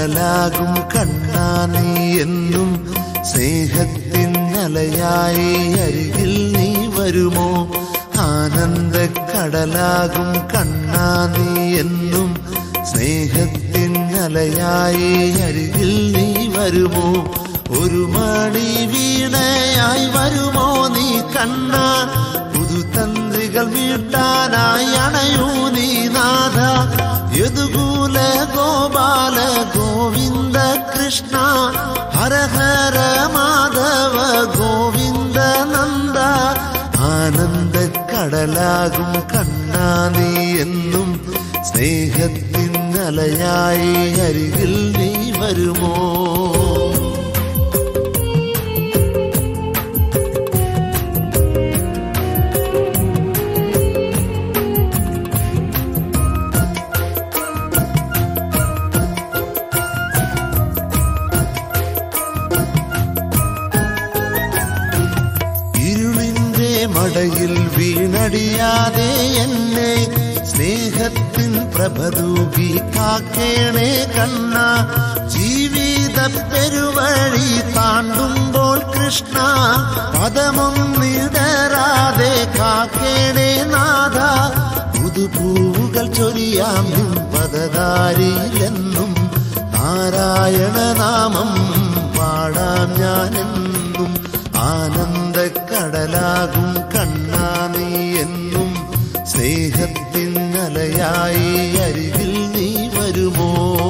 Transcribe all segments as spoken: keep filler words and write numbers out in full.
കടലാകും കണ്ണാ നീ എന്നും സ്നേഹത്തിൻ അലയായി അരികിൽ നീ വരുമോ? ആനന്ദ കടലാകും കണ്ണാ നീ എന്നും സ്നേഹത്തിൻ അലയായി അരികിൽ നീ വരുമോ? ഒരു മണി വീണയായി വരുമോ നീ കണ്ണാ? പുതുതന്ത്രികൾ മീട്ടാനായി അണയൂ നീ നാഥ. യദുകുല ഗോപാല ഗോവിന്ദ കൃഷ്ണ ഹര ഹര മാധവ ഗോവിന്ദ നന്ദ. ആനന്ദ കടലാകും കണ്ണാ നീ എന്നും സ്നേഹത്തിൻ അലയായി അരികിൽ നീ വരുമോ? മടയിൽ വീണടിയാതെ എന്നെ സ്നേഹത്തിൻ പ്രഭതൂകി കാക്കേണേ കണ്ണ. ജീവിത പെരുവഴി താണ്ടുമ്പോൾ കൃഷ്ണ പദമൊന്നിടരാതെ കാക്കേണേ നാഥ. പുതുപൂവുകൾ ചൊരിയാം നിൻ പദധാരിയിലെന്നും നാരായണ നാമം പാടാം ഞാനെന്നും. ആനന്ദ കടലാകും കണ്ണാ നീ എന്നും സ്നേഹത്തിൻ അലയായി അരികിൽ നീ വരുമോ?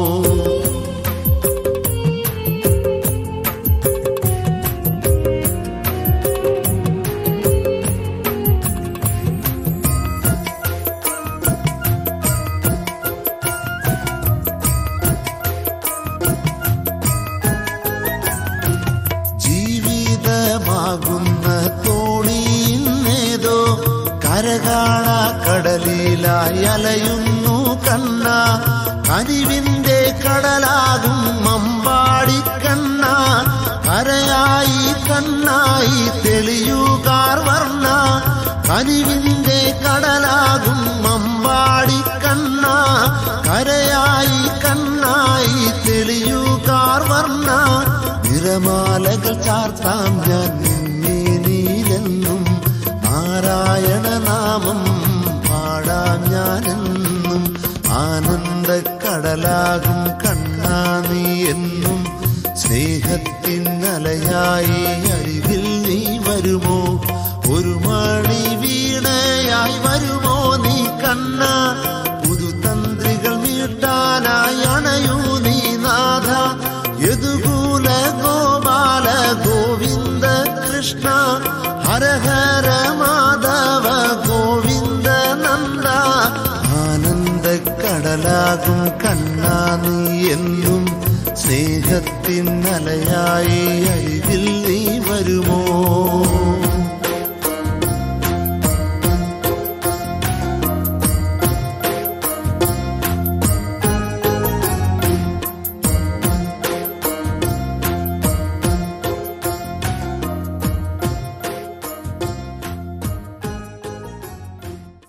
ജീവിതമാകുന്ന തോണിയിന്നേതോ കരകാണ കടലിലായി അലയുന്നു കണ്ണ. കരിവിന്റെ കടലാകും മമ്പാടി കണ്ണ. കരയായി കണ്ണായി തെളിയുകാർ വർണ്ണ. കരിവിന്റെ കടലാകും മമ്പാടി കണ്ണ. കരയായി കണ്ണായി തെളിയുകാർ വർണ്ണ. നിറമാലകൾ ചാർത്താം ഞാൻ നിന്നീലെന്നും നാരായണ നാമം പാടാം ഞാനെന്നും. ആനന്ദ കടലാകും കണ്ണാ നീ എന്നും സ്നേഹത്തിൻ അലയായി അരികിൽ നീ വരുമോ? ഒരു മണി വീണയായി വരുമോ നീ കണ്ണ? പുതുതന്ത്രികൾ മീട്ടാനായി അണയൂ നീ നാഥ. യദുകുല ഗോപാല ഗോവിന്ദ കൃഷ്ണ ഹര ഹര മാധവ ഗോവിന്ദ നന്ദ. ആനന്ദ കടലാകും കണ്ണാ നീ എന്നും സ്നേഹത്തിൻ അലയായി അരികിൽ നീ വരുമോ?